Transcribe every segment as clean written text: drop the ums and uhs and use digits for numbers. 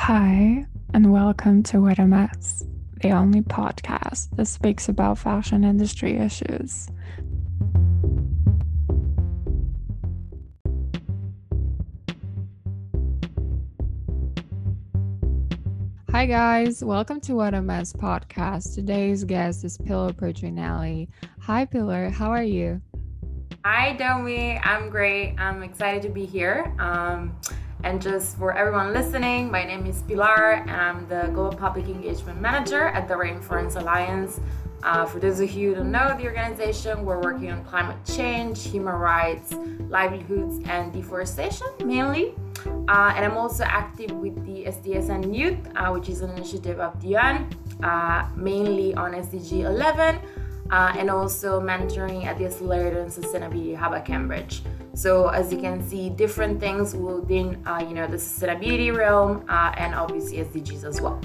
Hi, and welcome to What a Mess, the only podcast that speaks about fashion industry issues. Hi, guys, welcome to What a Mess podcast. Today's guest is Pilar Petronelli. Hi, Pilar, how are you? Hi, Domi. I'm great. I'm excited to be here. And just for everyone listening, my name is Pilar, and I'm the Global Public Engagement Manager at the Rainforest Alliance. For those of you who don't know the organization, we're working on climate change, human rights, livelihoods, and deforestation mainly. And I'm also active with the SDSN Youth, which is an initiative of the UN, mainly on SDG 11. And also mentoring at the Accelerator and Sustainability Hub at Cambridge. So as you can see, different things within the sustainability realm and obviously SDGs as well.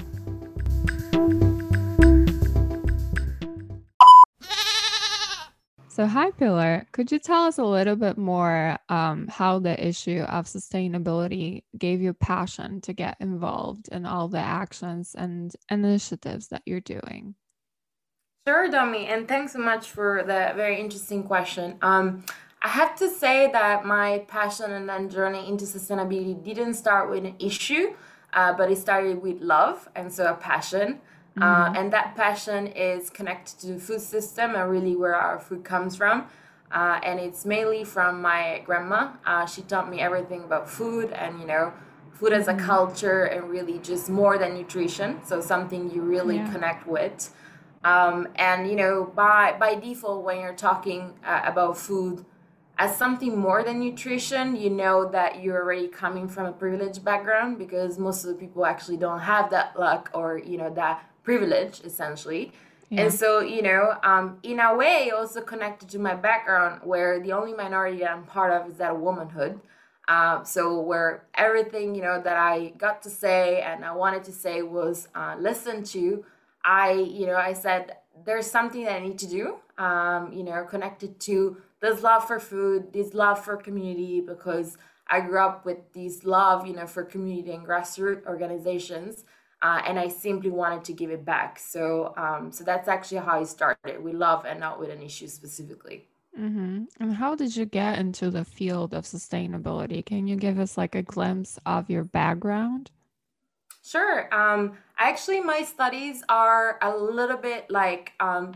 So, hi, Pilar. Could you tell us a little bit more how the issue of sustainability gave you passion to get involved in all the actions and initiatives that you're doing? Sure, Domi, and thanks so much for the very interesting question. I have to say that my passion and then journey into sustainability didn't start with an issue, but it started with love and so a passion. And that passion is connected to the food system and really where our food comes from. And it's mainly from my grandma. She taught me everything about food and, food as a culture and really just more than nutrition. So something you really connect with. And by default, when you're talking about food as something more than nutrition, you know that you're already coming from a privileged background because most of the people actually don't have that luck or that privilege essentially. And so in a way also connected to my background where the only minority that I'm part of is that of womanhood. So where everything that I got to say and I wanted to say was listened to. I said there's something that I need to do, connected to this love for food, this love for community, because I grew up with this love, for community and grassroots organizations, and I simply wanted to give it back. So that's actually how it started, with love and not with an issue specifically. And how did you get into the field of sustainability? Can you give us like a glimpse of your background? Sure. Actually, my studies are a little bit like,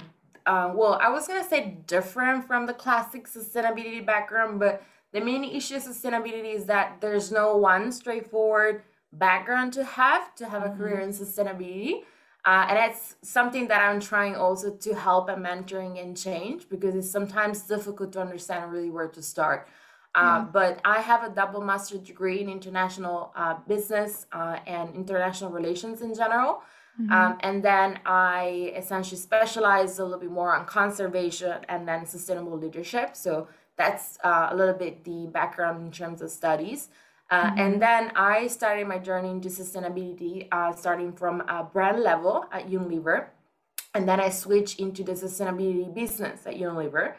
I was going to say different from the classic sustainability background, but the main issue of sustainability is that there's no one straightforward background to have a career in sustainability. And that's something that I'm trying also to help and mentoring and change because it's sometimes difficult to understand really where to start. But I have a double master degree in international business and international relations in general. And then I essentially specialize a little bit more on conservation and then sustainable leadership. So that's a little bit the background in terms of studies. And then I started my journey into sustainability, starting from a brand level at Unilever. And then I switched into the sustainability business at Unilever.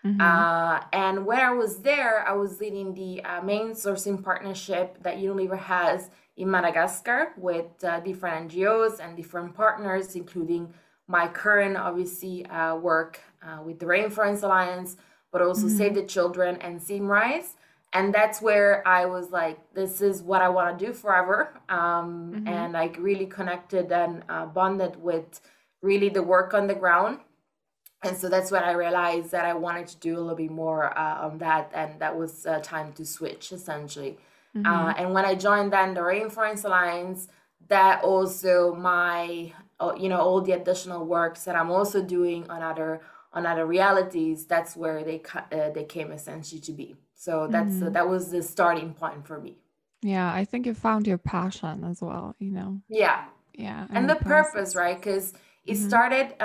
And when I was there, I was leading the main sourcing partnership that Unilever has in Madagascar with different NGOs and different partners, including my current, obviously, work with the Rainforest Alliance, but also Save the Children and Simrise. And that's where I was like, this is what I want to do forever. And like really connected and bonded with really the work on the ground. And so that's when I realized that I wanted to do a little bit more on that. And that was time to switch, essentially. And when I joined then the Rainforest Alliance, that also my, all the additional works that I'm also doing on other realities, that's where they came essentially to be. So that was the starting point for me. Yeah, I think you found your passion as well, Yeah. Yeah, And the purpose, process. right? Because it started,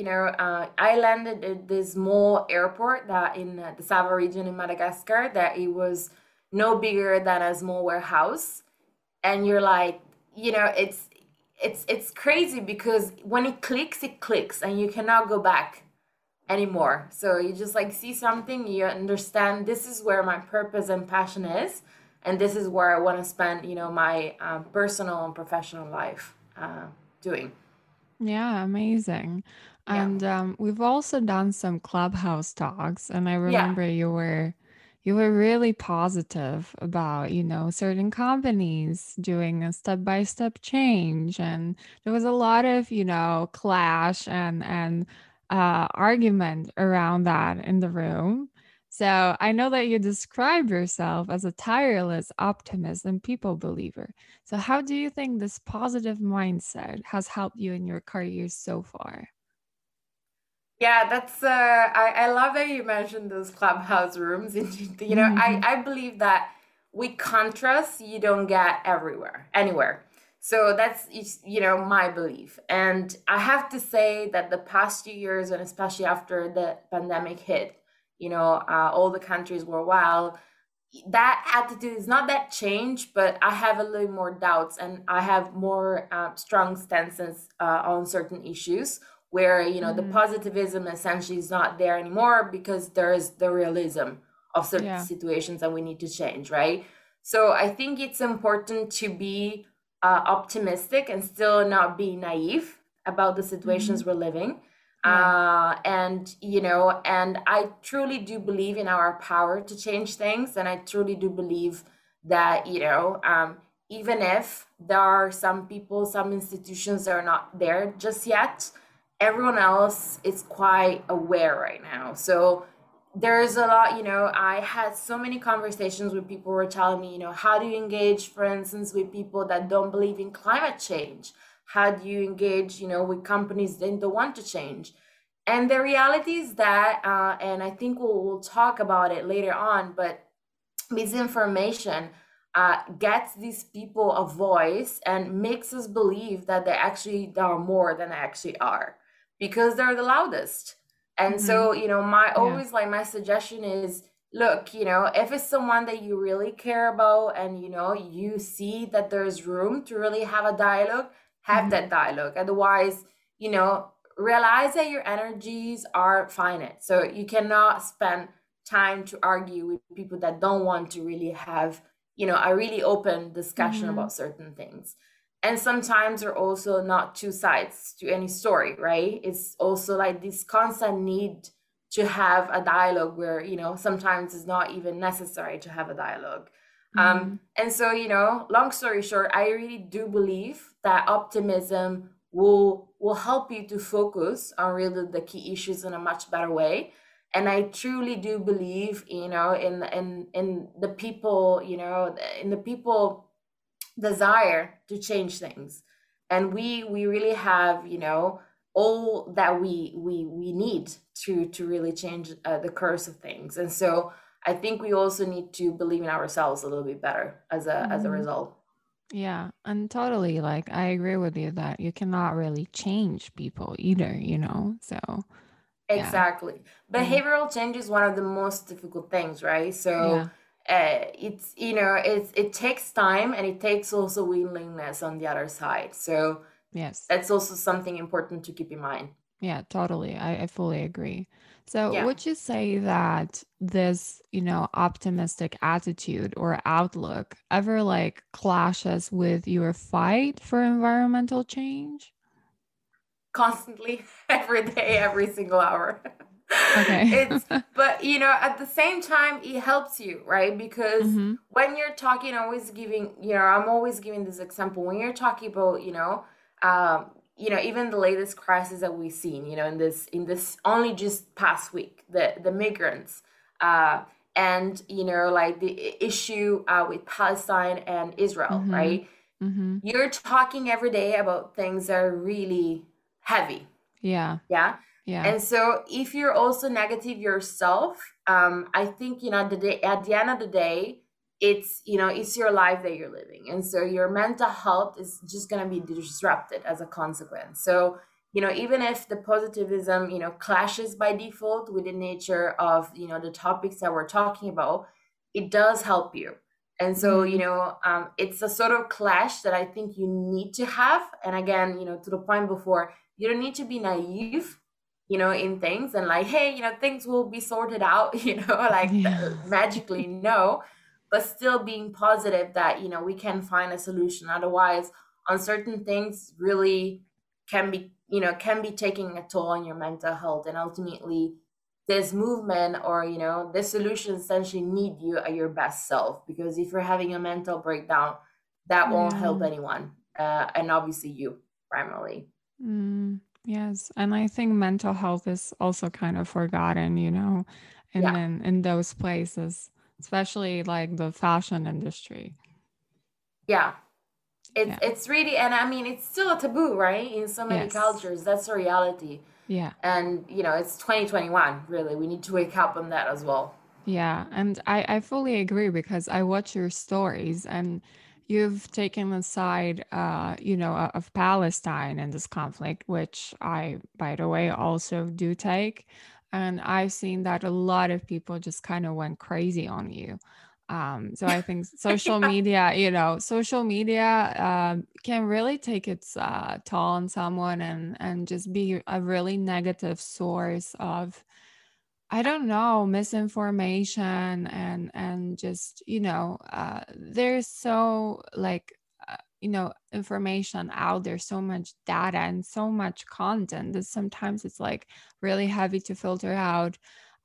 I landed at this small airport that in the Sava region in Madagascar, that it was no bigger than a small warehouse. And you're like, it's crazy because when it clicks and you cannot go back anymore. So you just like see something, you understand this is where my purpose and passion is. and this is where I want to spend, my personal and professional life doing. Yeah, amazing. Yeah. And we've also done some clubhouse talks, and I Yeah. remember you were really positive about, certain companies doing a step-by-step change, and there was a lot of, clash and argument around that in the room. So I know that you describe yourself as a tireless optimist and people believer. So, how do you think this positive mindset has helped you in your career so far? Yeah, that's I love that you mentioned those clubhouse rooms. I believe that with contrast you don't get anywhere. So that's my belief. And I have to say that the past 2 years, and especially after the pandemic hit, all the countries were wild. That attitude is not that change, but I have a little more doubts, and I have more strong stances on certain issues where the Mm, positivism essentially is not there anymore because there is the realism of certain yeah. situations and we need to change, right? So I think it's important to be optimistic and still not be naive about the Hmm. situations we're living. Yeah. And I truly do believe in our power to change things, and I truly do believe that even if there are some people, some institutions that are not there just yet, everyone else is quite aware right now. So there's a lot, I had so many conversations with people who were telling me, how do you engage, for instance, with people that don't believe in climate change? How do you engage, with companies that don't want to change? And the reality is that, and I think we'll talk about it later on, but misinformation gets these people a voice and makes us believe that they are more than they actually are because they're the loudest. And Hmm. so, my Yeah. always like my suggestion is, look, if it's someone that you really care about and you see that there's room to really have a dialogue, have Hmm. that dialogue. Otherwise, realize that your energies are finite. So you cannot spend time to argue with people that don't want to really have a really open discussion Hmm. about certain things. And sometimes there are also not two sides to any story, right? It's also like this constant need to have a dialogue where sometimes it's not even necessary to have a dialogue. Hmm. And so long story short, I really do believe that optimism will help you to focus on really the key issues in a much better way. And I truly do believe in the people, in the people desire to change things. And we really have all that we need to really change the course of things. And so I think we also need to believe in ourselves a little bit better as a Hmm. result. Yeah. And totally, like, I agree with you that you cannot really change people either, So, yeah. Exactly. Yeah. Behavioral change is one of the most difficult things, right? So Yeah. it takes time, and it takes also willingness on the other side. So Yes. that's also something important to keep in mind. Yeah, totally. I fully agree. So, Yeah. would you say that this, optimistic attitude or outlook ever like clashes with your fight for environmental change? Constantly, every day, every single hour. Okay. It's But at the same time it helps you, right? Because Mm-hmm. when you're talking, always giving, I'm always giving this example. When you're talking about, um even the latest crisis that we've seen, in this only just past week, the migrants, uh and like the issue with Palestine and Israel, Mm-hmm. right? Mm-hmm. You're talking every day about things that are really heavy. Yeah. Yeah. Yeah. And so if you're also negative yourself, I think, at the end of the day, it's your life that you're living. And so your mental health is just going to be disrupted as a consequence. So, even if the positivism, clashes by default with the nature of, the topics that we're talking about, it does help you. And so, Mm-hmm. it's a sort of clash that I think you need to have. And again, to the point before, you don't need to be naive, in things and like, hey, things will be sorted out, like Yeah. magically. No. but still being positive that, we can find a solution. Otherwise, on certain things really can be taking a toll on your mental health. And ultimately, this movement, or this solution essentially need you at your best self, because if you're having a mental breakdown, that won't help Yeah. anyone, and obviously you primarily. Yes. And I think mental health is also kind of forgotten, and Yeah. then in those places, especially like the fashion industry. Yeah. it's Yeah. it's really, and I mean, it's still a taboo, right? In so many Yes. cultures, that's a reality. Yeah. And it's 2021, really. We need to wake up on that as well. Yeah. And I fully agree because I watch your stories and you've taken the side, of Palestine in this conflict, which I, by the way, also do take. And I've seen that a lot of people just kind of went crazy on you. So I think Yeah. social media can really take its toll on someone and just be a really negative source of, I don't know, misinformation and just, there's so like, information out there, so much data and so much content that sometimes it's like really heavy to filter out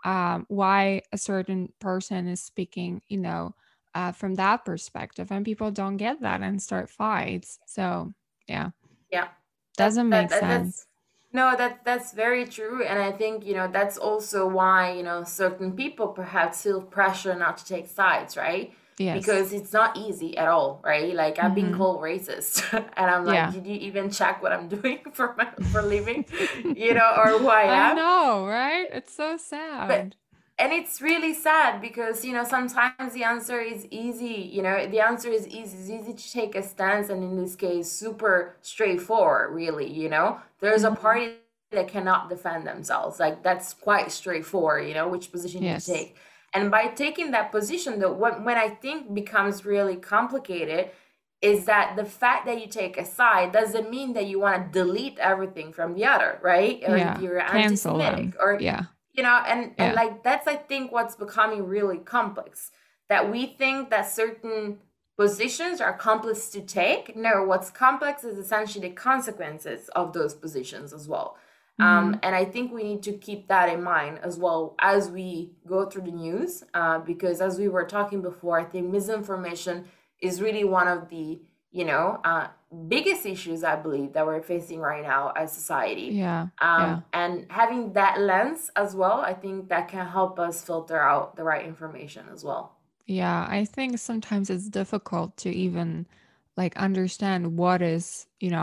why a certain person is speaking, from that perspective, and people don't get that and start fights. So yeah, Yeah. That's doesn't that, make that sense. that's no, that's very true. And I think, that's also why, certain people perhaps feel pressure not to take sides, right? Yes. Because it's not easy at all, right? Like, I've been Mm-hmm. called racist, and I'm like, Yeah. did you even check what I'm doing for living, or who I I am? know, right? It's so But sad. and it's really sad because, sometimes the answer is easy. The answer is easy. It's easy to take a stance, and in this case, super straightforward, really. There's a Hmm. party that cannot defend themselves. Like, that's quite straightforward, which position you Yes. take. And by taking that position, though, when I think becomes really complicated is that the fact that you take a side doesn't mean that you want to delete everything from the other, right? Or if Yeah. you're Cancel anti-Semitic, them. or Yeah. and Yeah. like, that's, I think, what's becoming really complex, that we think that certain positions are complex to take. No, what's complex is essentially the consequences of those positions as well. Hmm. And I think we need to keep that in mind as well as we go through the news, because as we were talking before, I think misinformation is really one of the biggest issues, I believe, that we're facing right now as society. Yeah. Yeah. And having that lens as well, I think that can help us filter out the right information as well. Yeah. I think sometimes it's difficult to even like understand what is,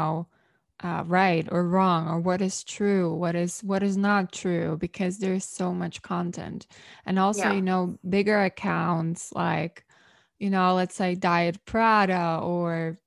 right or wrong, or what is true, what is not true, because there's so much content. And also, Yeah, bigger accounts like, let's say Diet Prada or,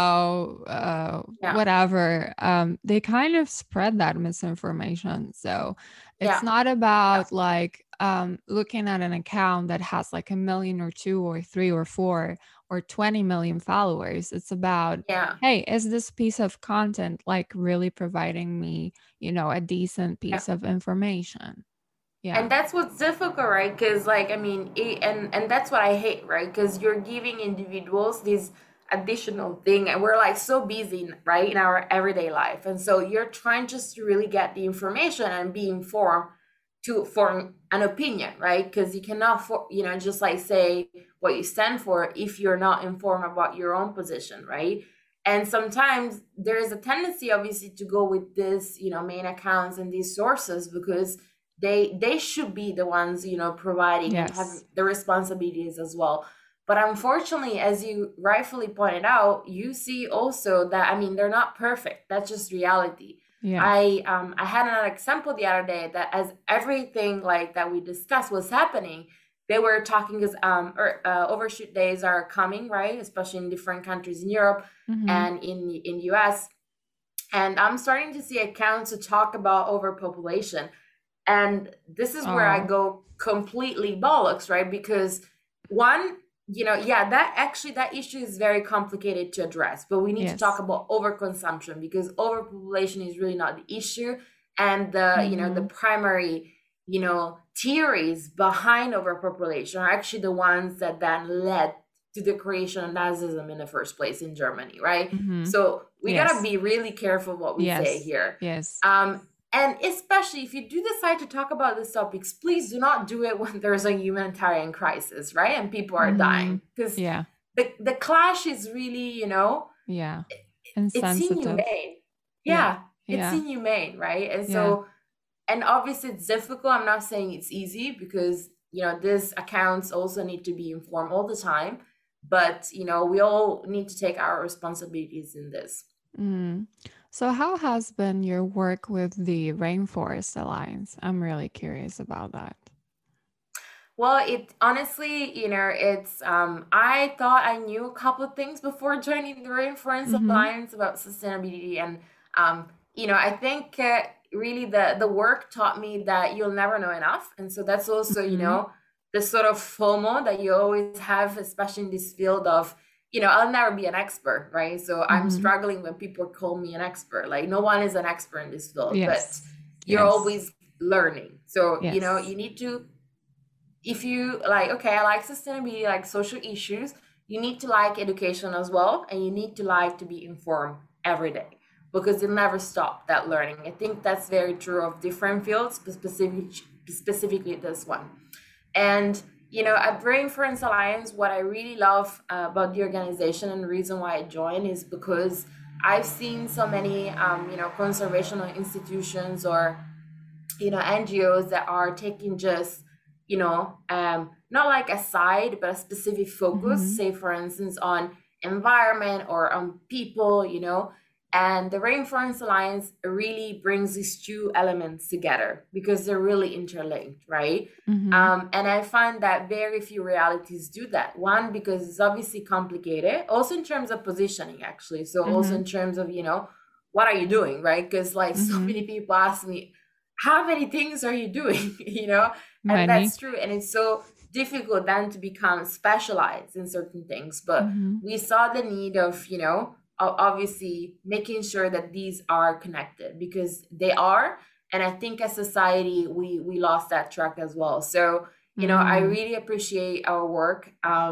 yeah, whatever, they kind of spread that misinformation. So it's yeah, not yeah, about like looking at an account that has like a million or two or three or four or 20 million followers. It's about, yeah, hey, is this piece of content like really providing me, a decent yeah. piece of information? Yeah. And that's what's difficult, right? Because, like, I mean, and that's what I hate, right? Because you're giving individuals this additional thing, and we're like so busy, right, in our everyday life. And so you're trying just to really get the information and be informed to form an opinion, right? Because you cannot, just like say what you stand for if you're not informed about your own position, right? And sometimes there is a tendency, obviously, to go with this, main accounts and these sources, because they should be the ones, providing and have Yes. the responsibilities as well. But unfortunately, as you rightfully pointed out, you see also that, I mean, they're not perfect. That's just reality. Yeah. I had another example the other day that, as everything like that we discussed was happening, they were talking, because overshoot days are coming, right, especially in different countries in Europe Mm-hmm. and in US. And I'm starting to see accounts to talk about overpopulation, and this is where I Oh, go completely bollocks, right? Because one, yeah, that issue is very complicated to address, but we need to talk yes. about overconsumption, because overpopulation is really not the issue and the Mm-hmm. primary theories behind overpopulation are actually the ones that then led to the creation of Nazism in the first place in Germany, right? Mm-hmm. So we gotta Yes. be really careful what we say Yes. here. Yes. And especially if you do decide to talk about these topics, please do not do it when there's a humanitarian crisis, right? And people are Mm-hmm. dying. Because Yeah. the clash is really, Yeah. it's Insensitive. inhumane. Yeah. Yeah, it's Yeah. inhumane, right? And Yeah. so, and obviously it's difficult. I'm not saying it's easy because, these accounts also need to be informed all the time. But, we all need to take our responsibilities in this. Mm. So how has been your work with the Rainforest Alliance? I'm really curious about that. Well, it honestly, it's I thought I knew a couple of things before joining the Rainforest Mm-hmm. Alliance about sustainability, and I think really the work taught me that you'll never know enough, and so that's also Mm-hmm. the sort of FOMO that you always have, especially in this field of I'll never be an expert, right? So I'm Mm-hmm. struggling when people call me an expert. Like no one is an expert in this field, but Yes. you're Yes. always learning. So Yes. you need to, if you like, okay, I like sustainability, like social issues, you need to like education as well, and you need to like to be informed every day because you'll never stop that learning. I think that's very true of different fields, but specifically this one. And at Rainforest Alliance, what I really love about the organization and the reason why I joined is because I've seen so many conservation institutions or NGOs that are taking just not like a side but a specific focus, Mm-hmm. say for instance on environment or on people, and the Rainforest Alliance really brings these two elements together because they're really interlinked, right? Mm-hmm. And I find that very few realities do that. One, because it's obviously complicated, also in terms of positioning, actually. So also Mm-hmm. in terms of what are you doing, right? Because like so Mm-hmm. many people ask me, how many things are you doing? And Many. that's true. And it's so difficult then to become specialized in certain things. But Mm-hmm. we saw the need of, obviously making sure that these are connected because they are. And I think as society, we lost that track as well. So, I Mm. really appreciate our work.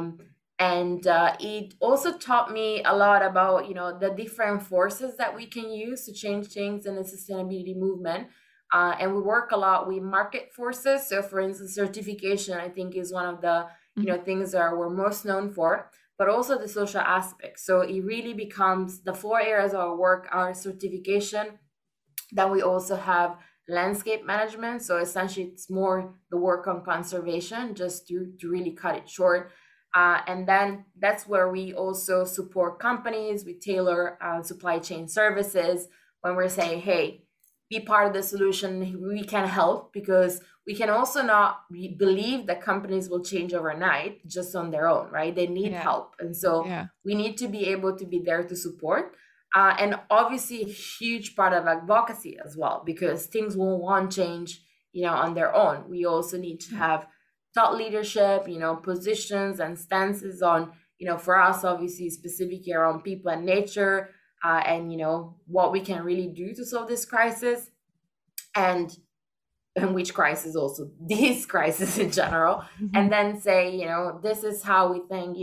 And it also taught me a lot about, the different forces that we can use to change things in the sustainability movement, and we work a lot with market forces. So, for instance, certification, I think, is one of the Mhm. things that we're most known for, but also the social aspect. So it really becomes the four areas of our work are certification. Then we also have landscape management. So essentially, it's more the work on conservation, just to really cut it short. And then that's where we also support companies. We tailor supply chain services when we're saying, hey, be part of the solution. We can help because we can also not believe that companies will change overnight just on their own, right? They need Yeah. help. And so Yeah. we need to be able to be there to support. And obviously, a huge part of advocacy as well, because things won't change, on their own. We also need to Yeah. have thought leadership, positions and stances on, for us, obviously, specifically around people and nature, and what we can really do to solve this crisis, and which crisis also this crisis in general, and Mhm. then say, this is how we think,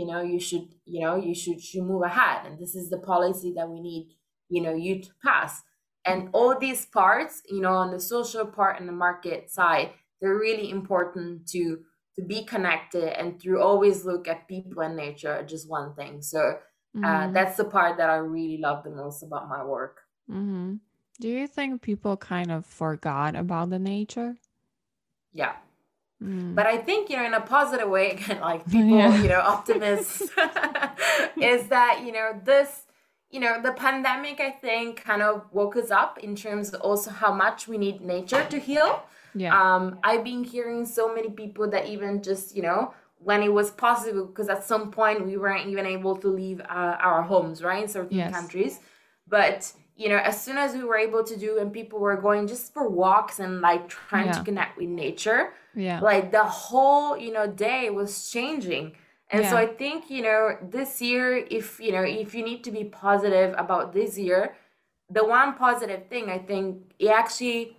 should move ahead, and this is the policy that we need, you to pass. And all these parts, on the social part and the market side, they're really important to be connected and to always look at people and nature just one thing. So Mhm. that's the part that I really love the most about my work. Mhm. Do you think people kind of forgot about the nature? Yeah. Mm. But I think, in a positive way, again, like people, Yeah. optimists, is that, this, the pandemic, I think, kind of woke us up in terms of also how much we need nature to heal. Yeah. I've been hearing so many people that even just, when it was possible, because at some point we weren't even able to leave our homes, right, in certain Yes. countries. But, as soon as we were able to do and people were going just for walks and like trying to Yeah. connect with nature, Yeah. like the whole day was changing. And so Yeah. I think this year, if you need to be positive about this year, the one positive thing I think, it actually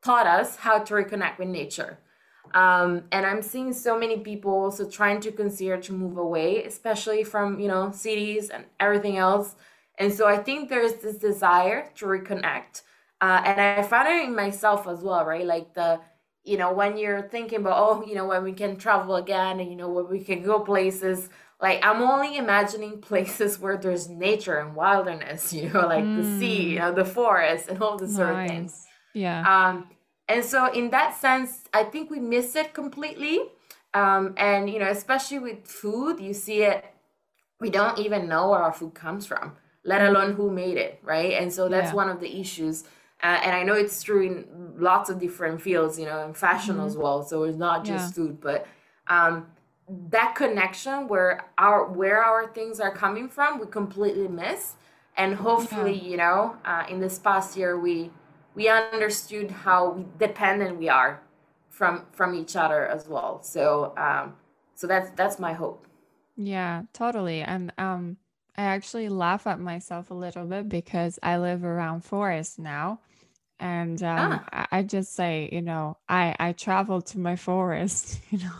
taught us how to reconnect with nature. And I'm seeing so many people also trying to consider to move away, especially from, cities and everything else. And so I think there's this desire to reconnect. And I found it in myself as well, right? Like when you're thinking about, oh, when we can travel again and, when we can go places, like I'm only imagining places where there's nature and wilderness, like the sea, Mm, the forest and all this sort of things. nice. Yeah. Um, and so in that sense, I think we miss it completely. And especially with food, you see it, we don't even know where our food comes from, let alone Mhm. who made it, right? And so that's Yeah. one of the issues. And I know it's true in lots of different fields, in fashion Hmm. as well. So it's not Yeah. just food, but um, that connection where our things are coming from, we completely miss. And hopefully, Yeah. in this past year, we understood how dependent we are from each other as well. So that's my hope. Yeah, totally. And I actually laugh at myself a little bit because I live around forest now. And Ah. I just say, I travel to my forest,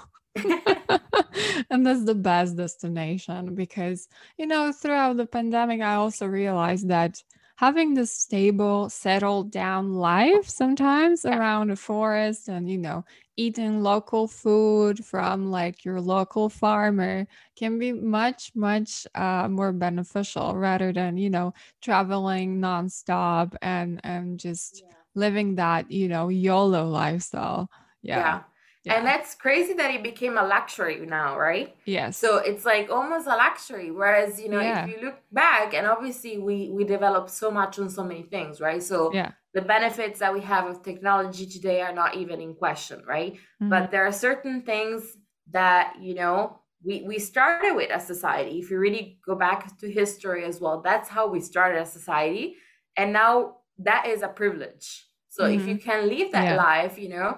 and that's the best destination because, throughout the pandemic, I also realized that having this stable, settled down life sometimes Yeah. around a forest and, eating local food from like your local farmer can be much, much more beneficial rather than, traveling nonstop and just Yeah. living that, YOLO lifestyle. Yeah. Yeah. And Yeah. that's crazy that it became a luxury now, right? So Yes. it's like almost a luxury. Whereas, if Yeah. you look back, and obviously we developed so much on so many things, right? So Yeah. the benefits that we have of technology today are not even in question, right? Hmm. But there are certain things that, we started with as society. If you really go back to history as well, that's how we started as society. And now that is a privilege. So if Hmm. you can live that Yeah. life,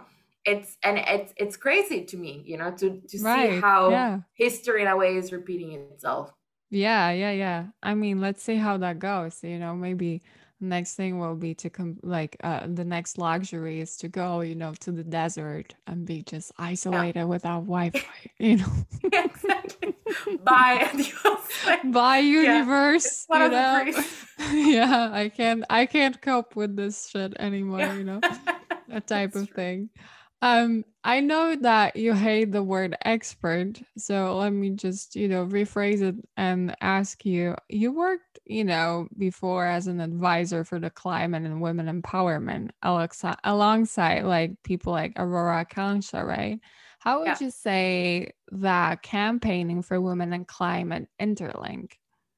it's crazy to me, to see Right. how Yeah. history in a way is repeating itself. Yeah. Yeah. Yeah. I mean, let's see how that goes. Maybe next thing will be to come like the next luxury is to go, to the desert and be just Yeah. isolated without Wi-Fi. Exactly. Bye. Adios. Like, Bye yeah, it's universe, one of the priests. Yeah, I can't cope with this shit anymore, Yeah. that type That's of true. thing. I know that you hate the word expert, so let me just, rephrase it and ask you. You worked, before as an advisor for the climate and women empowerment alongside like people like Aurora Kansha, right? How would Yeah. you say that campaigning for women and climate interlink?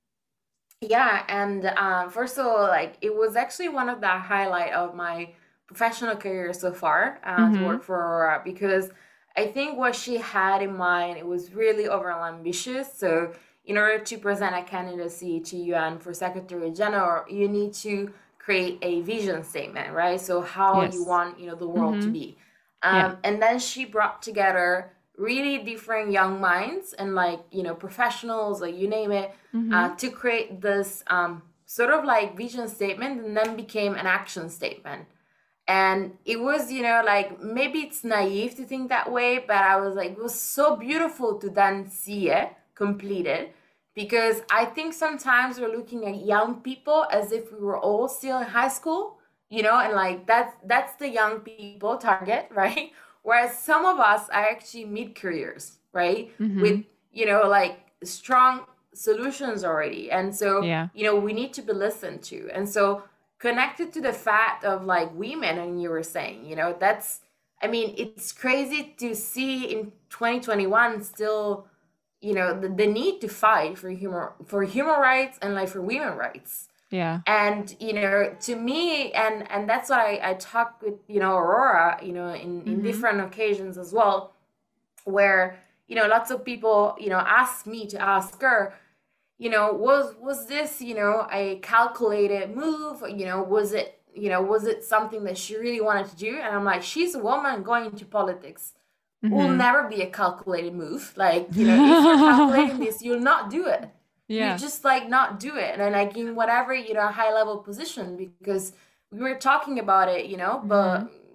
Yeah, and first of all, like it was actually one of the highlight of my professional career so far, to Mm-hmm. work for Aurora, because I think what she had in mind, it was really overall ambitious. So in order to present a candidacy to UN for Secretary General, you need to create a vision statement, right? So how you Yes. want, the world to Mm-hmm. be. Yeah. And then she brought together really different young minds and like, professionals, like you name it, Mm-hmm. to create this sort of like vision statement, and then became an action statement. And it was, like maybe it's naive to think that way, but I was like, it was so beautiful to then see it completed, because I think sometimes we're looking at young people as if we were all still in high school, and like that's the young people target, right? Whereas some of us are actually mid careers, right? Mm-hmm. With, like strong solutions already. And so, Yeah. we need to be listened to. And so connected to the fact of like women, and you were saying, that's, I mean, it's crazy to see in 2021 still, the need to fight for human rights and like for women rights. Yeah. And to me, and that's what I talk with, Aurora, in Mm-hmm. different occasions as well, where, lots of people, ask me to ask her, was this, a calculated move? Was it something that she really wanted to do? And I'm like, she's a woman going into politics. Will Mm-hmm. never be a calculated move. Like, if you're calculating this, you'll not do it. You Yeah. just like not do it. And then like in whatever, high level position, because we were talking about it, Mm-hmm. but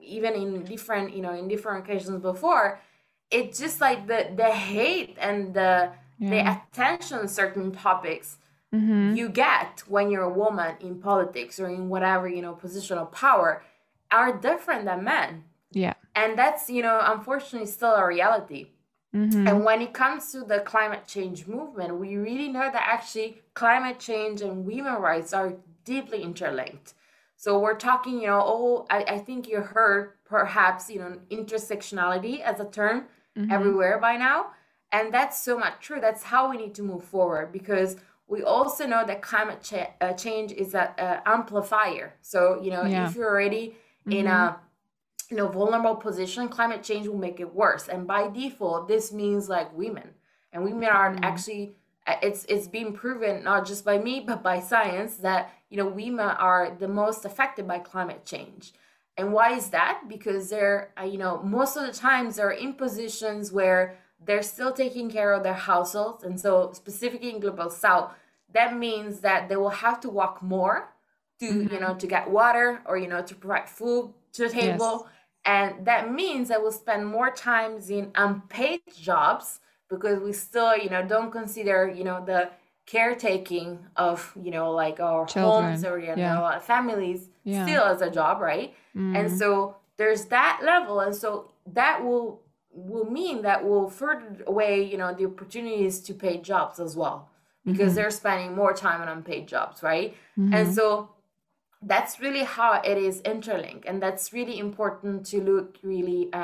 even in different, in different occasions before, it's just like the hate and the Yeah. attention on certain topics Mm-hmm. you get when you're a woman in politics or in whatever, position of power are different than men. Yeah. And that's, unfortunately still a reality. Mm-hmm. And when it comes to the climate change movement, we really know that actually climate change and women's rights are deeply interlinked. So we're talking, I think you heard perhaps, intersectionality as a term Mm-hmm. everywhere by now. And that's so much true. That's how we need to move forward, because we also know that change is a amplifier. So, Yeah. if you're already in Mm-hmm. a vulnerable position, climate change will make it worse. And by default, this means like women, and women are Mm. actually, it's been proven not just by me but by science that women are the most affected by climate change. And why is that? Because they're most of the times they're in positions where they're still taking care of their households, and so specifically in global south, that means that they will have to walk more to Mm-hmm. to get water, or to provide food to the Yes. table. And that means that we'll spend more times in unpaid jobs, because we still don't consider the caretaking of like our homes, Children. or Yeah. our families Yeah. still as a job, right? And Mm. so there's that level, and so that will mean that will further away the opportunities to paid jobs as well, because Mm-hmm. they're spending more time on unpaid jobs, right? And Mm-hmm. so that's really how it is interlinked, and that's really important to look really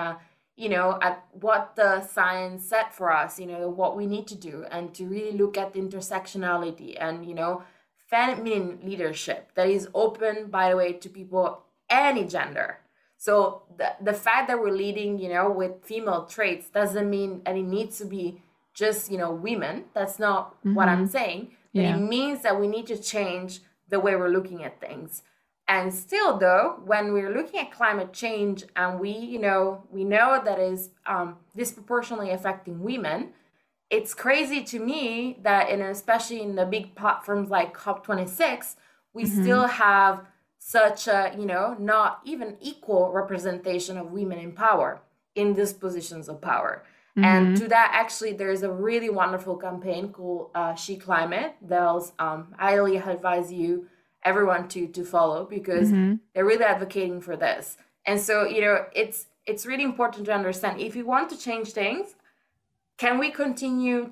at what the science set for us, what we need to do, and to really look at the intersectionality and feminine leadership that is open, by the way, to people any gender. So the fact that we're leading with female traits doesn't mean that it needs to be just women. That's not what I'm Mm-hmm. saying, but it Yeah. means that we need to change the way we're looking at things. And still, though, when we're looking at climate change, and we know that is disproportionately affecting women, it's crazy to me that, especially in the big platforms like COP26, we Mm-hmm. still have such a not even equal representation of women in power, in these positions of power. And Mm-hmm. to that, actually, there's a really wonderful campaign called She Climate that I'll highly advise you everyone to follow, because Mm-hmm. they're really advocating for this. And so it's really important to understand, if you want to change things, can we continue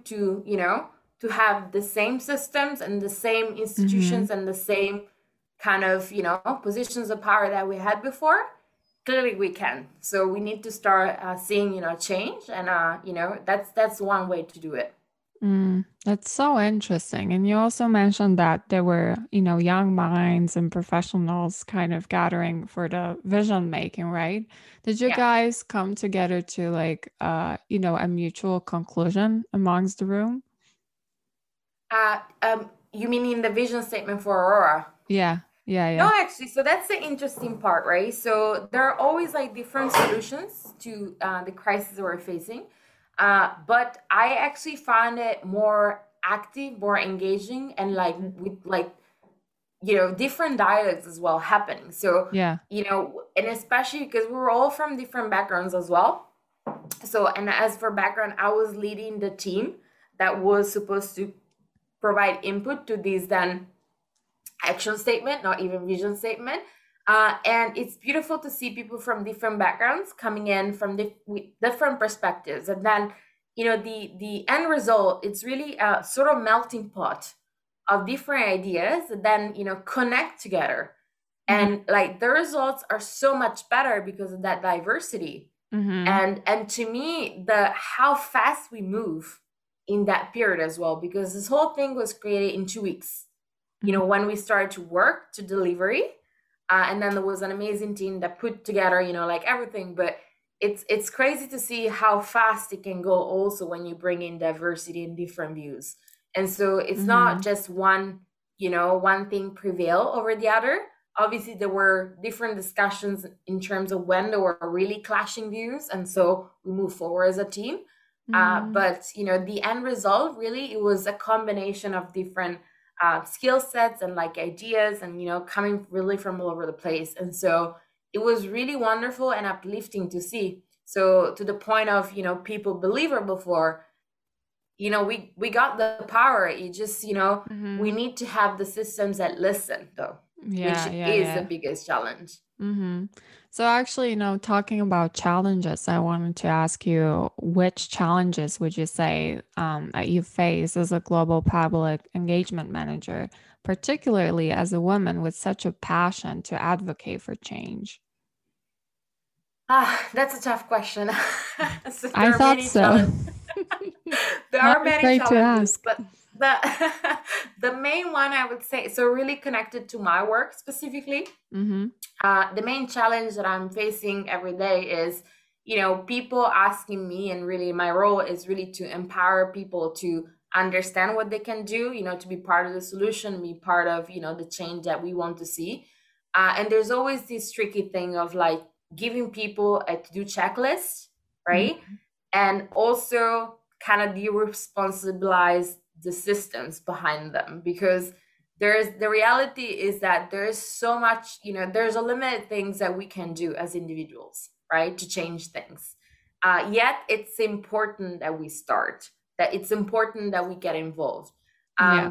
to have the same systems and the same Mm-hmm. institutions and the same kind of positions of power that we had before? Clearly we can. So we need to start seeing change, and that's one way to do it. Mm, that's so interesting. And you also mentioned that there were, young minds and professionals kind of gathering for the vision making, right? Did you Yeah. guys come together to like, a mutual conclusion amongst the room? You mean in the vision statement for Aurora? Yeah. Yeah. No, Yeah. actually, so that's the interesting part, right? So there are always like different solutions to the crisis we're facing. But I actually found it more active, more engaging, and like with like, different dialects as well happening. So, Yeah. and especially because we were all from different backgrounds as well. So, and as for background, I was leading the team that was supposed to provide input to these then action statement, not even vision statement. And it's beautiful to see people from different backgrounds coming in from with different perspectives, and then the end result. It's really a sort of melting pot of different ideas that then connect together, Mm-hmm. and like the results are so much better because of that diversity. Mm-hmm. And to me, the how fast we move in that period as well, because this whole thing was created in 2 weeks, Mm-hmm. when we started to work to delivery. And then there was an amazing team that put together like everything. But it's crazy to see how fast it can go also when you bring in diversity and different views. And so it's not Mm-hmm. just one thing prevail over the other. Obviously there were different discussions in terms of when there were really clashing views, and so we moved forward as a team. Mm-hmm. But the end result, really, it was a combination of different skill sets and like ideas, and coming really from all over the place. And so it was really wonderful and uplifting to see. So to the point of, people believer before, we got the power. You just, we Mm-hmm. need to have the systems that listen though, which Yeah, yeah, is the yeah. biggest challenge. Mm-hmm. So actually, talking about challenges, I wanted to ask you, which challenges would you say that you face as a global public engagement manager, particularly as a woman with such a passion to advocate for change? That's a tough question. So I there are thought many so. challenges. There Not are many afraid to challenges, ask. but the the main one I would say, so really connected to my work specifically, Mm-hmm. the main challenge that I'm facing every day is, people asking me, and really my role is really to empower people to understand what they can do, to be part of the solution, be part of, the change that we want to see. And there's always this tricky thing of like giving people a to do checklist, right? And also kind of de-responsibilize the systems behind them, because the reality is that there's so much, there's a limited things that we can do as individuals, right, to change things. Yet it's important that we start, that it's important that we get involved. Yeah.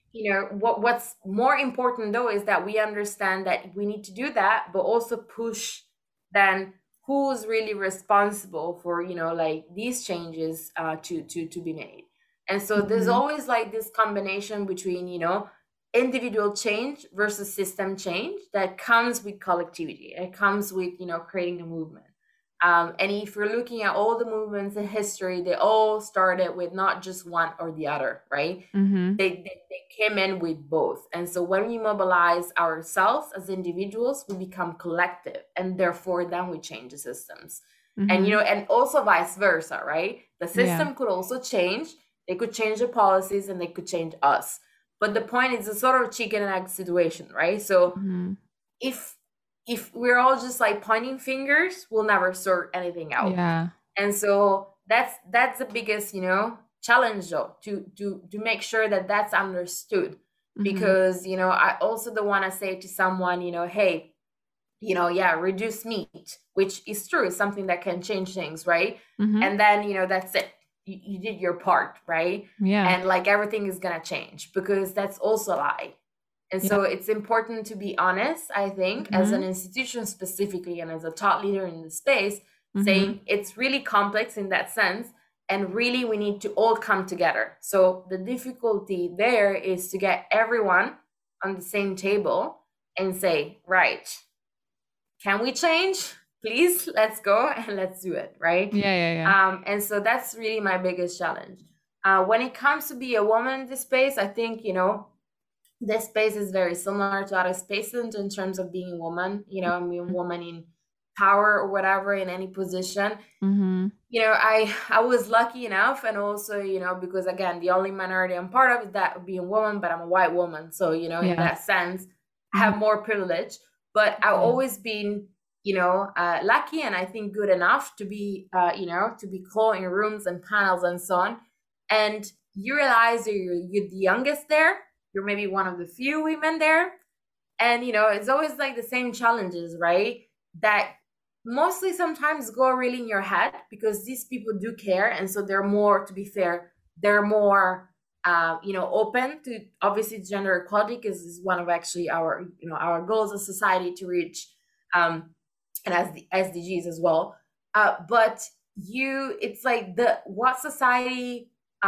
What's more important though is that we understand that we need to do that, but also push then who's really responsible for, like these changes to be made. And so there's Mm-hmm. always like this combination between, individual change versus system change that comes with collectivity. It comes with, creating a movement. And if you're looking at all the movements in history, they all started with not just one or the other, right? Mm-hmm. They came in with both. And so when we mobilize ourselves as individuals, we become collective, and therefore then we change the systems. And Mm-hmm. and also vice versa, right? The Yeah. system could also change. They could change the policies and they could change us. But the point is a sort of chicken and egg situation, right? So Mm-hmm. if if we're all just like pointing fingers, we'll never sort anything out. Yeah. And so that's the biggest, challenge though, to make sure that that's understood. Mm-hmm. Because, I also don't want to say to someone, hey, yeah, reduce meat, which is true, something that can change things, right? Mm-hmm. And then, that's it. You did your part, right? Yeah. And like everything is gonna change, because that's also a lie. And Yeah. so it's important to be honest, I think, as an Mm-hmm. institution specifically, and as a thought leader in the space, Mm-hmm. saying it's really complex in that sense. And really, we need to all come together. So the difficulty there is to get everyone on the same table and say, right, can we change? Please, let's go and let's do it, right? Yeah, yeah, yeah. And so that's really my biggest challenge. When it comes to be a woman in this space, I think, this space is very similar to other spaces in terms of being a woman, I mean, a woman in power or whatever in any position. Mm-hmm. I was lucky enough, and also, because again, the only minority I'm part of is that being a woman, but I'm a white woman. So, in Yeah. that sense, I Mm-hmm. have more privilege, but I've Yeah. always been, lucky, and I think good enough to be, to be called in rooms and panels and so on. And you realize that you're the youngest there. You're maybe one of the few women there. And, it's always like the same challenges, right? That mostly sometimes go really in your head, because these people do care. And so they're more, to be fair, they're more, open to obviously gender equality, because is one of actually our, our goals as society to reach, and as the SDGs as well. But it's like what society,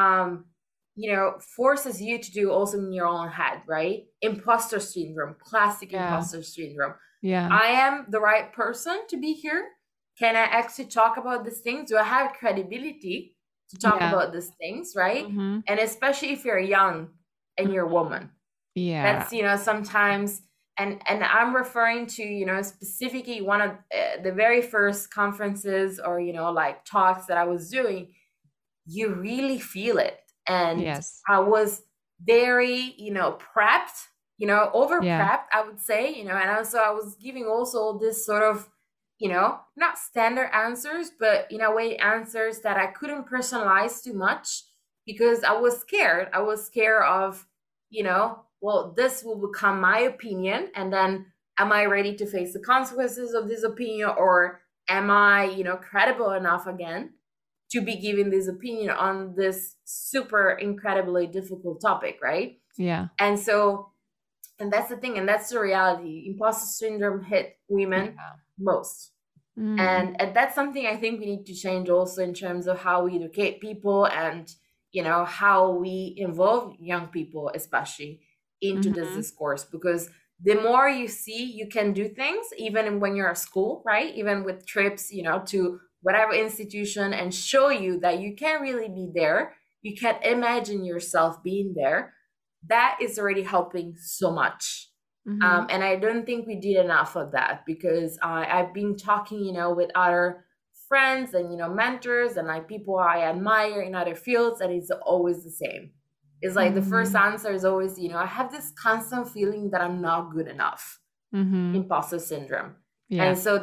forces you to do also in your own head, right? Imposter syndrome, classic Yeah. imposter syndrome. Yeah. I am the right person to be here. Can I actually talk about these things? Do I have credibility to talk Yeah. about these things, right? Mm-hmm. And especially if you're young and you're a woman, Yeah. that's, sometimes, and I'm referring to, specifically one of the very first conferences or, like talks that I was doing. You really feel it. And Yes. I was very, prepped, over Yeah. prepped, I would say, and also I was giving also this sort of, not standard answers, but in a way answers that I couldn't personalize too much, because I was scared. I was scared of, well, this will become my opinion. And then am I ready to face the consequences of this opinion, or am I, credible enough again to be giving this opinion on this super incredibly difficult topic, right? Yeah. And so, and that's the thing, and that's the reality. Imposter syndrome hit women Yeah. most. Mm. And that's something I think we need to change also in terms of how we educate people, and how we involve young people especially into this Mm-hmm. discourse, because the more you see you can do things even when you're at school, right, even with trips, to whatever institution, and show you that you can really be there, you can imagine yourself being there, that is already helping so much. Mm-hmm. And I don't think we did enough of that, because I've been talking, with other friends and, mentors and like people I admire in other fields, and it's always the same. It's like the first Mm-hmm. answer is always, I have this constant feeling that I'm not good enough, Mm-hmm. imposter syndrome. Yeah. And so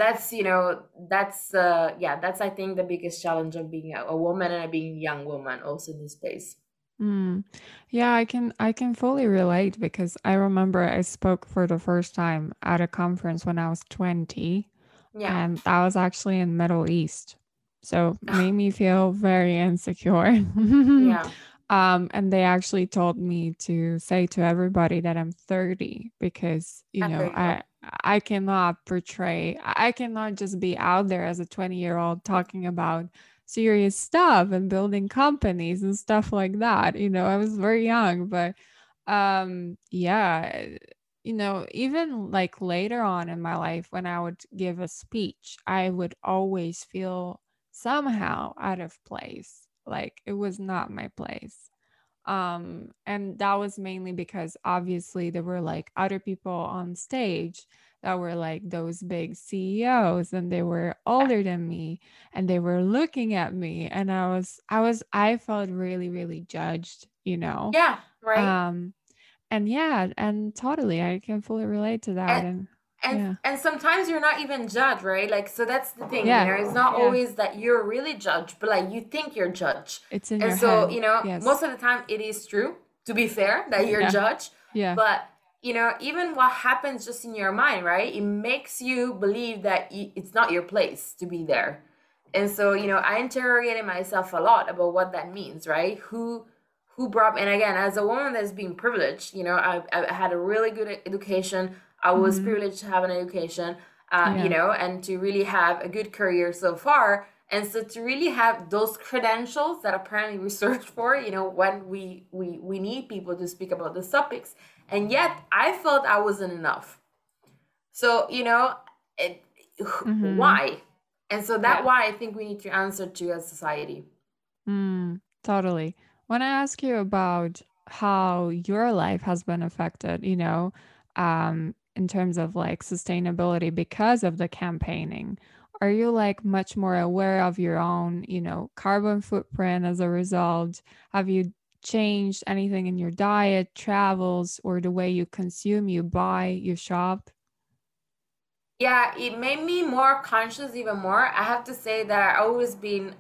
that's I think the biggest challenge of being a woman, and being a young woman also in this space. Mm. Yeah, I can fully relate because I remember I spoke for the first time at a conference when I was 20, Yeah. and that was actually in Middle East. So made me feel very insecure. Yeah. And they actually told me to say to everybody that I'm 30 because, There you go. I cannot portray, I cannot just be out there as a 20-year-old talking about serious stuff and building companies and stuff like that. I was very young, but yeah, even like later on in my life when I would give a speech, I would always feel somehow out of place, like it was not my place. And that was mainly because obviously there were like other people on stage that were like those big CEOs, and they were older than me, and they were looking at me, and I felt really, really judged. Yeah, right. um and yeah, and totally I can fully relate to that. and And and yeah. and sometimes you're not even judged, right? Like, so that's the thing, Yeah. it's not Yeah. always that you're really judged, but like you think you're judged. It's in And your so, head. Yes. most of the time it is true, to be fair, that you're Yeah. judged. Yeah. But even what happens just in your mind, right, it makes you believe that it's not your place to be there. And so, I interrogated myself a lot about what that means, right? Who brought me, and again, as a woman that's been privileged, I had a really good education. I was Mm-hmm. privileged to have an education, Yeah. and to really have a good career so far. And so to really have those credentials that apparently we search for, when we need people to speak about those topics. And yet I felt I wasn't enough. So, it, Mm-hmm. why? And so that Yeah. why I think we need to answer to as society. Totally. When I ask you about how your life has been affected, in terms of like sustainability because of the campaigning, are you like much more aware of your own, carbon footprint as a result? Have you changed anything in your diet, travels, or the way you consume, you buy, you shop? Yeah, it made me more conscious even more. I have to say that I always been,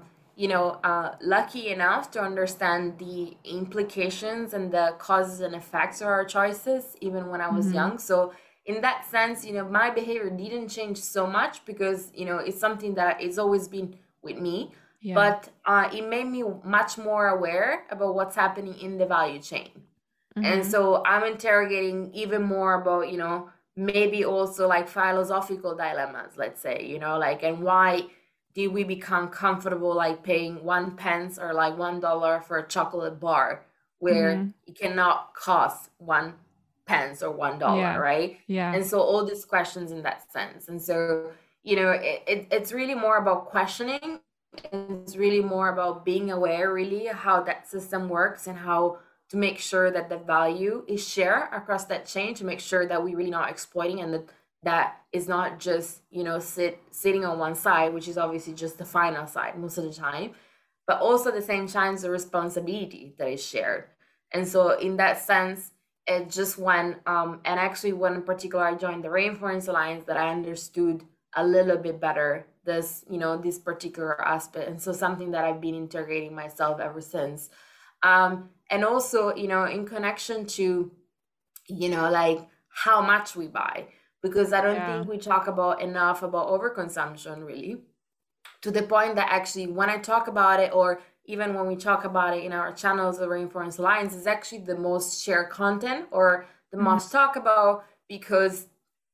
lucky enough to understand the implications and the causes and effects of our choices, even when I was Mm-hmm. young. So in that sense, my behavior didn't change so much, because, it's something that it's always been with me. Yeah. But it made me much more aware about what's happening in the value chain. And Mm-hmm. so I'm interrogating even more about, maybe also like philosophical dilemmas, let's say, like, and why did we become comfortable like paying 1 pence or like $1 for a chocolate bar, where Mm-hmm. it cannot cost 1 pence or $1, Yeah. right? Yeah. And so all these questions in that sense. And so, it's really more about questioning. It's really more about being aware, really, how that system works, and how to make sure that the value is shared across that chain, to make sure that we really not exploiting, and that is not just sitting on one side, which is obviously just the final side most of the time, but also at the same time the responsibility that is shared. And so in that sense, it just when and actually when in particular I joined the Rainforest Alliance, that I understood a little bit better this particular aspect. And so something that I've been integrating myself ever since. And also, in connection to, like how much we buy, because I don't Yeah. think we talk about enough about overconsumption really, to the point that actually when I talk about it, or even when we talk about it in our channels of Rainforest Alliance, is actually the most shared content or the Mhm. most talk about, because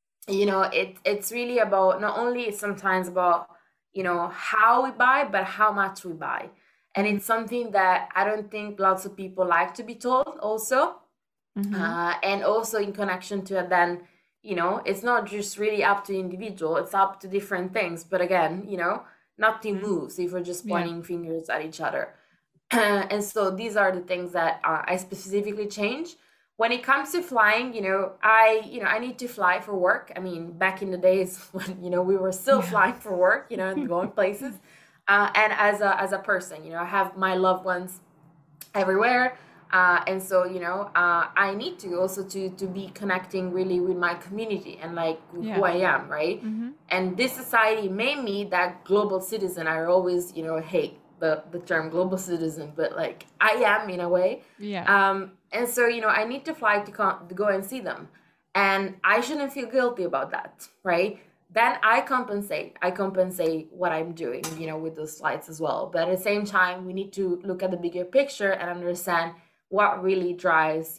it's really about, not only sometimes about how we buy, but how much we buy. And Mhm. it's something that I don't think lots of people like to be told also. Mhm. And also in connection to it, then it's not just really up to the individual, it's up to different things, but again, nothing Mhm. moves if we're just Yeah. pointing fingers at each other. And so these are the things that I specifically change. When it comes to flying, I need to fly for work. I mean, back in the days when we were still Yeah. flying for work, and going places. And as a person, I have my loved ones everywhere. And so I need to also to be connecting really with my community and like who Yeah. I am, right? Mhm. And this society made me that global citizen. I always hate the term global citizen, but like I am in a way. Yeah. And so I need to fly to go and see them, and I shouldn't feel guilty about that, right? Then I compensate what I'm doing with those flights as well. But at the same time, we need to look at the bigger picture and understand what really drives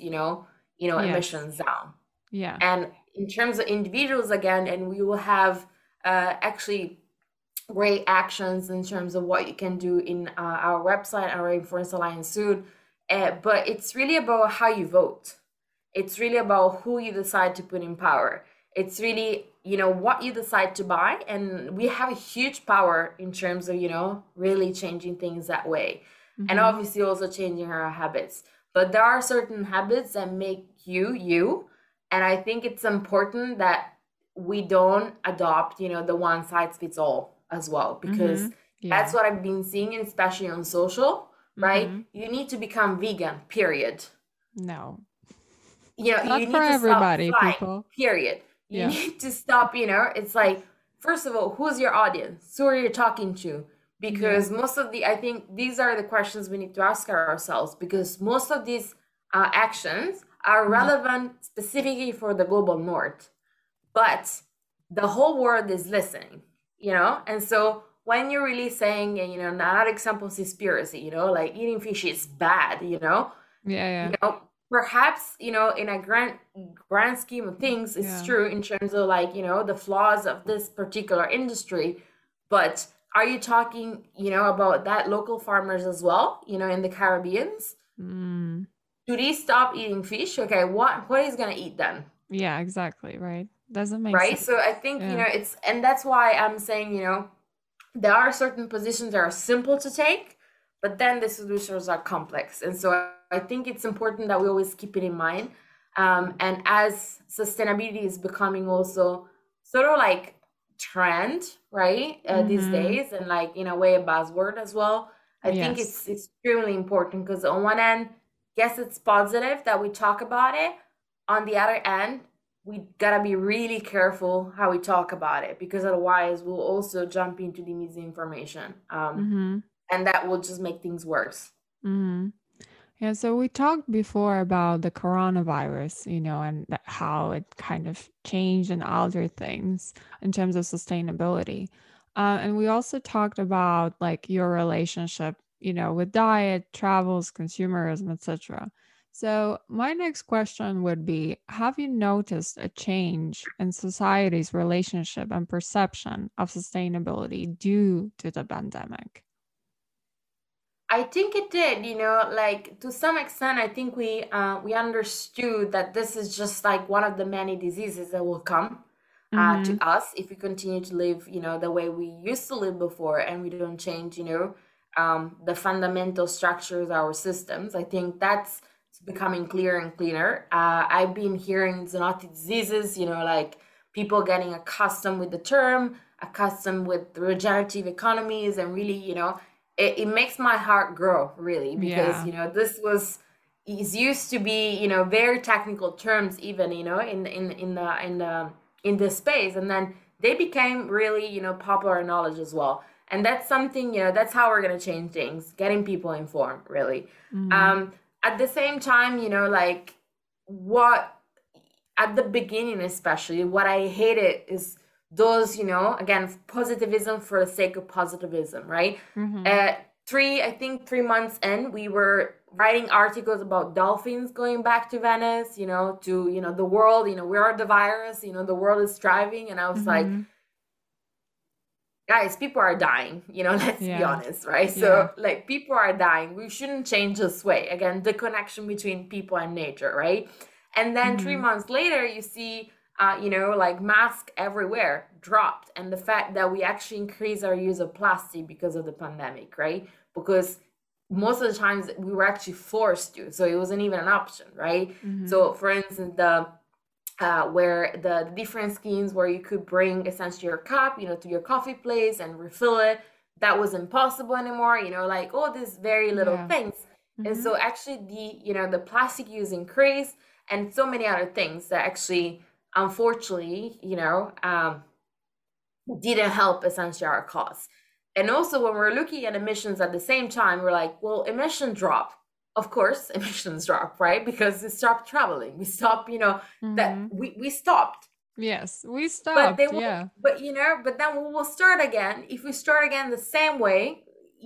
Yes. emissions down. Yeah. And in terms of individuals again, and we will have actually great actions in terms of what you can do in our website, our Rainforest Alliance soon. But it's really about how you vote. It's really about who you decide to put in power. It's really, what you decide to buy. And we have a huge power in terms of, really changing things that way. And Mhm. obviously also changing our habits. But there are certain habits that make you, you. And I think it's important that we don't adopt, the one size fits all as well, because Mhm. that's Yeah. what I've been seeing, especially on social, right? Mhm. You need to become vegan, period. No. You Not for need to stop everybody, flying, people. period. You Yeah. need to stop, it's like, first of all, who's your audience? Who are you talking to? Yeah. Because I think these are the questions we need to ask ourselves, because most of these actions are Mhm. relevant specifically for the global north, but the whole world is listening, and so when you're really saying, another example is conspiracy, like eating fish is bad, Yeah, yeah. perhaps in a grand scheme of things it's Yeah. true in terms of like the flaws of this particular industry, but are you talking about that local farmers as well, in the Caribbeans? Mm. Do they stop eating fish? Okay, what is gonna eat then? Yeah, exactly, right. Doesn't make Right, sense. so I think Yeah. it's, and that's why I'm saying there are certain positions that are simple to take, but then the solutions are complex. And so I think it's important that we always keep it in mind. And as sustainability is becoming also sort of like trend, right, these Mhm. days, and like in a way a buzzword as well, I think Yes. it's extremely important, because on one end, yes, it's positive that we talk about it. On the other end, we gotta be really careful how we talk about it, because otherwise we'll also jump into the misinformation, Mhm. and that will just make things worse. Mhm. Yeah, so we talked before about the coronavirus, and how it kind of changed and altered things in terms of sustainability. And we also talked about like your relationship, with diet, travels, consumerism, etc. So my next question would be, have you noticed a change in society's relationship and perception of sustainability due to the pandemic? I think it did, like to some extent. I think we understood that this is just like one of the many diseases that will come to Mm-hmm. us if we continue to live, the way we used to live before, and we don't change, the fundamental structures of our systems. I think that's becoming clearer and clearer. I've been hearing zoonotic diseases, like people getting accustomed with the term, accustomed with regenerative economies, and really, it makes my heart grow really, because Yeah. this was is used to be very technical terms, even in the space, and then they became really popular knowledge as well. And that's something, that's how we're going to change things, getting people informed really. Mm-hmm. um at the same time, like what at the beginning, especially, what I hated is those, again, positivism for the sake of positivism, right? Mm-hmm. I think 3 months in, we were writing articles about dolphins going back to Venice, to, the world, we are the virus, the world is thriving. And I was like, Mm-hmm. guys, people are dying, let's be Yeah. honest, right? Yeah. So, like, people are dying. We shouldn't change this way. Again, the connection between people and nature, right? And then three Mm-hmm. months later, you see, like mask everywhere dropped. And the fact that we actually increase our use of plastic because of the pandemic, right? Because most of the times we were actually forced to, so it wasn't even an option, right? Mm-hmm. So, for instance, where the different schemes where you could bring essentially your cup, to your coffee place and refill it, that was impossible anymore. Like all these very little Yeah. things. And Mm-hmm. so actually the plastic use increased, and so many other things that actually, unfortunately, didn't help essentially our cause. And also, when we're looking at emissions at the same time, we're like, well, emission drop. Of course, emissions drop, right? Because we stopped traveling. We stopped, that Mm-hmm. we stopped. Yes, we But they stopped. will, Yeah. but then we will start again. If we start again the same way,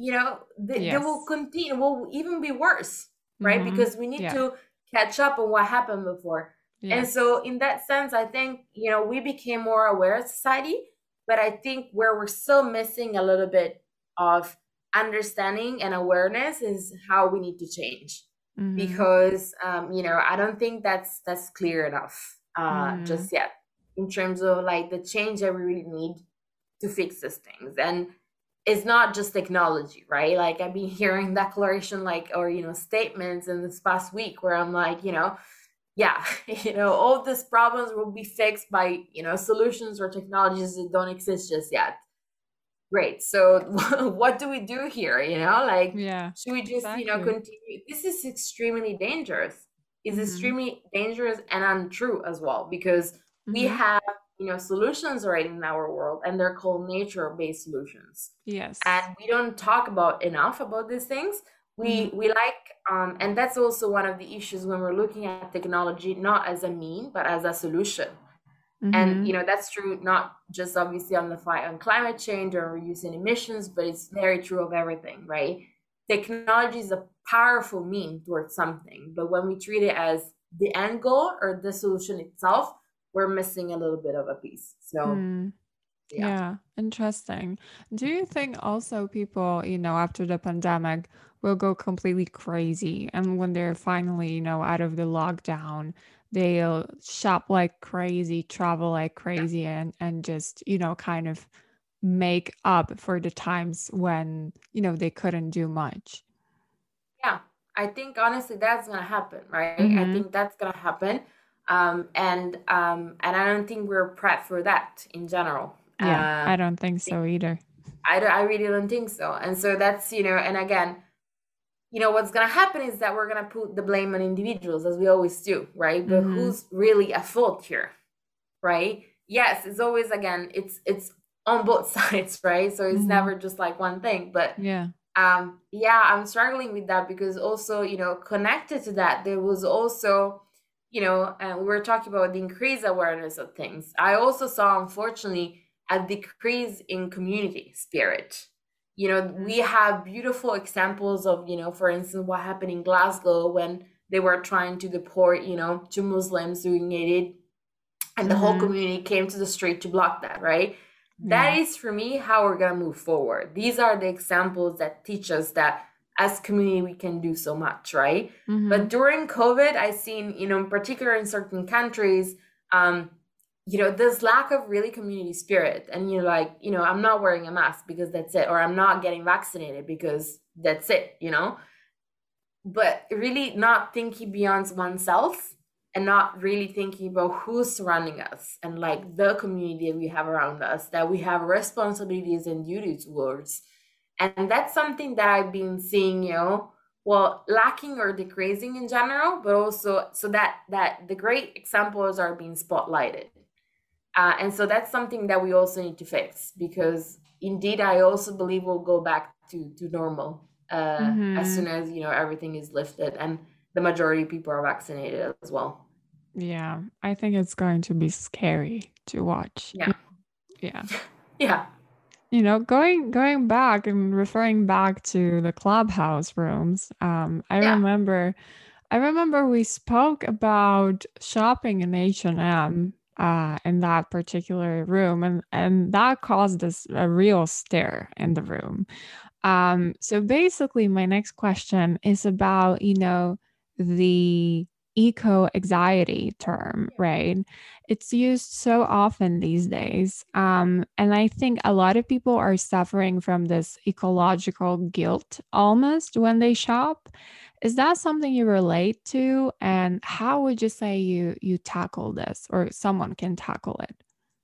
they will Yes. continue, will even be worse, right? Mm-hmm. Because we need Yeah. to catch up on what happened before. And so, Yes. in that sense, I think, we became more aware as society, but I think where we're still missing a little bit of understanding and awareness is how we need to change. Mm-hmm. Because, I don't think that's clear enough Mm-hmm. just yet in terms of like the change that we really need to fix these things. And it's not just technology, right? Like I've been hearing declaration like, or statements in this past week where I'm like, yeah, all these problems will be fixed by solutions or technologies that don't exist just yet. Great. So what do we do here? Like, Yeah. should we just Exactly. continue? This is extremely dangerous. It's Mm-hmm. extremely dangerous and untrue as well, because we Mm-hmm. have solutions already in our world, and they're called nature-based solutions, Yes. and we don't talk about enough about these things. we Mm-hmm. we like and that's also one of the issues when we're looking at technology, not as a mean but as a solution. And Mm-hmm. that's true not just obviously on the fight on climate change or reducing emissions, but it's very true of everything, right? Technology is a powerful mean towards something, but when we treat it as the end goal or the solution itself, we're missing a little bit of a piece. So Mm. yeah. Yeah, interesting. Do you think also people, after the pandemic will go completely crazy and when they're finally, out of the lockdown, they'll shop like crazy, travel like crazy and just, kind of make up for the times when, they couldn't do much? Yeah, I think honestly that's gonna happen, right? I Mm-hmm. think that's gonna happen, and I don't think we're prepped for that in general. Yeah, I don't think so either. I really don't think so. And so that's, and again, what's going to happen is that we're going to put the blame on individuals as we always do, right? But Mm-hmm. who's really at fault here, right? Yes, it's always, again, it's on both sides, right? So it's Mm-hmm. never just like one thing. But Yeah. yeah, I'm struggling with that because also, connected to that, there was also, we were talking about the increased awareness of things. I also saw, unfortunately, a decrease in community spirit. We have beautiful examples of, for instance, what happened in Glasgow when they were trying to deport, two Muslims doing it, and the whole Mm-hmm. community came to the street to block that, right? That Yeah. is for me how we're gonna move forward. These are the examples that teach us that as community we can do so much, right? Mm-hmm. But during COVID, I seen, in particular in certain countries, um, this lack of really community spirit. And you're like, I'm not wearing a mask because that's it, or I'm not getting vaccinated because that's it, but really not thinking beyond oneself and not really thinking about who's surrounding us and like the community we have around us, that we have responsibilities and duties towards. And that's something that I've been seeing, well, lacking or decreasing in general, but also so that the great examples are being spotlighted. And so that's something that we also need to fix, because indeed I also believe we'll go back to normal as Mm-hmm. soon as everything is lifted and the majority of people are vaccinated as well. Yeah, I think it's going to be scary to watch. Yeah. Yeah. Yeah. Going back and referring back to the clubhouse rooms, Yeah. I remember we spoke about shopping in H&M in that particular room, and that caused us a real stir in the room. So basically, my next question is about, the eco anxiety term, right? It's used so often these days. And I think a lot of people are suffering from this ecological guilt almost when they shop. Is that something you relate to? And how would you say you tackle this, or someone can tackle it?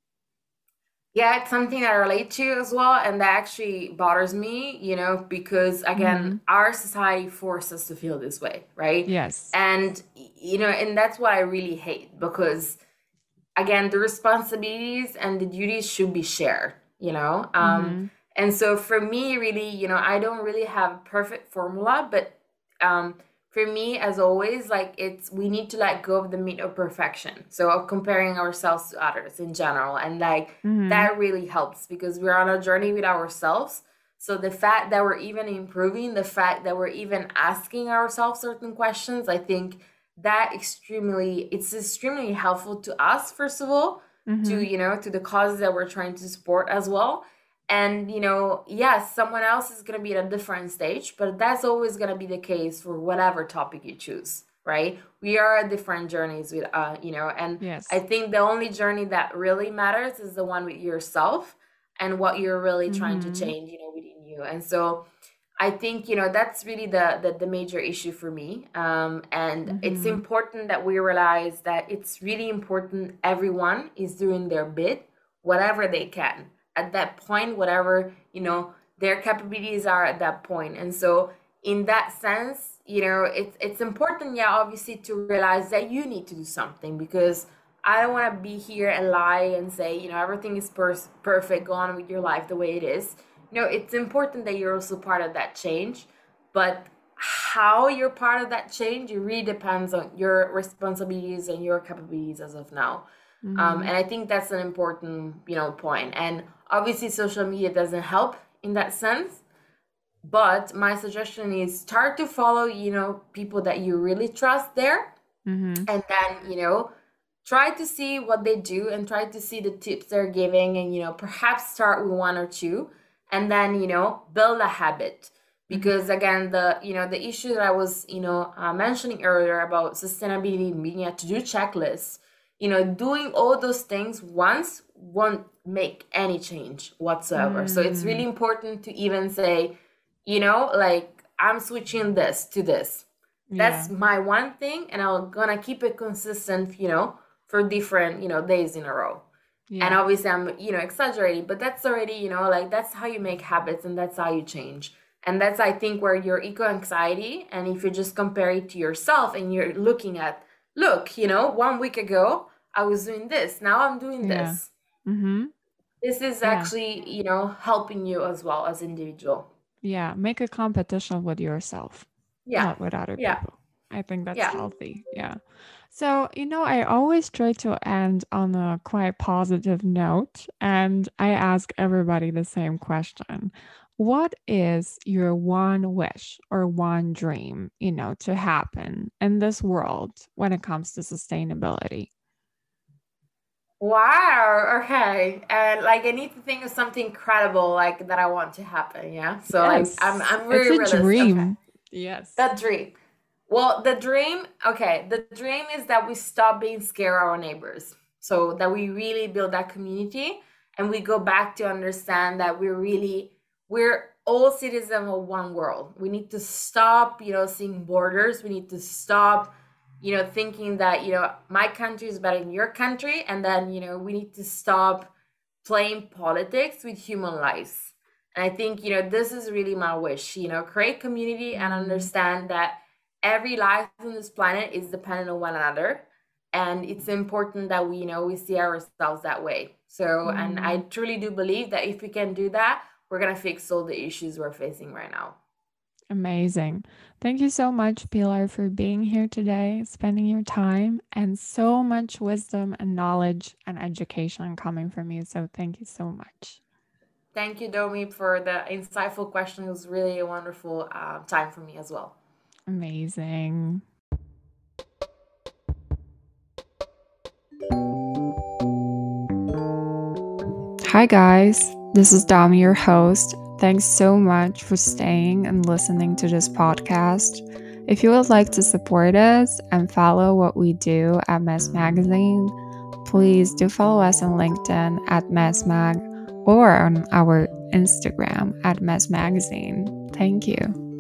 Yeah, it's something I relate to as well, and that actually bothers me, because again, Mm-hmm. our society forces us to feel this way, right? Yes. And and that's what I really hate because again, the responsibilities and the duties should be shared, Mm-hmm. and so for me, really, I don't really have a perfect formula, but um, for me, as always, like we need to let go of the myth of perfection, so of comparing ourselves to others in general, and like Mm-hmm. that really helps because we're on a journey with ourselves. So the fact that we're even improving, the fact that we're even asking ourselves certain questions, I think it's extremely helpful to us, first of all, to Mm-hmm. to the causes that we're trying to support as well. And yes, someone else is going to be at a different stage, but that's always going to be the case for whatever topic you choose, right? We are at different journeys with and I Yes. think the only journey that really matters is the one with yourself and what you're really trying to Mm-hmm. change, within you. And so I think that's really the major issue for me, and it's Mm-hmm. important that we realize that it's really important everyone is doing their bit, whatever they can at that point, whatever their capabilities are at that point. And so, in that sense, it's important, yeah, obviously, to realize that you need to do something because I don't want to be here and lie and say everything is perfect, go on with your life the way it is. It's important that you're also part of that change, but how you're part of that change, it really depends on your responsibilities and your capabilities as of now. Mm-hmm. And I think that's an important, point. And obviously, social media doesn't help in that sense. But my suggestion is start to follow, people that you really trust there, Mm-hmm. and then try to see what they do and try to see the tips they're giving, and perhaps start with one or two, and then build a habit. Mm-hmm. Because again, the issue that I was mentioning earlier about sustainability being a to-do checklist, doing all those things once won't make any change whatsoever. So it's Mm-hmm. really important to even say, like, I'm switching this to this. Yeah. That's my one thing, and I'm gonna keep it consistent, for different, days in a row. And Yeah. obviously I'm, exaggerating, but that's already, like that's how you make habits and that's how you change. And that's, I think, where your eco anxiety, and if you just compare it to yourself and you're looking at, look, 1 week ago I was doing this, now I'm doing Yeah. this. Mm-hmm. This is Yeah. actually, helping you as well as individual. Yeah. Make a competition with yourself, Yeah. not with other Yeah. people. I think that's Yeah. healthy. Yeah. So, I always try to end on a quite positive note, and I ask everybody the same question. What is your one wish or one dream, to happen in this world when it comes to sustainability? Wow. Okay. And like I need to think of something incredible like that I want to happen. Yeah. So like Yes, I'm it's really a realistic. Okay. dream. Yes. The dream. Well, the dream. Okay. The dream is that we stop being scared of our neighbors. So that we really build that community and we go back to understand that we're all citizens of one world. We need to stop, seeing borders. We need to stop thinking that, my country is better than your country. And then, we need to stop playing politics with human lives. And I think, this is really my wish, create community and Mm, understand that every life on this planet is dependent on one another. And it's important that we see ourselves that way. So, and I mm. truly do believe that if we can do that, we're going to fix all the issues we're facing right now. Amazing. Thank you so much, Pilar, for being here today, spending your time, and so much wisdom and knowledge and education coming from you. So thank you so much. Thank you, Domi, for the insightful question. It was really a wonderful time for me as well. Amazing. Hi, guys. This is Dami, your host. Thanks so much for staying and listening to this podcast. If you would like to support us and follow what we do at Mess Magazine, please do follow us on LinkedIn at MessMag or on our Instagram at Mess Magazine. Thank you.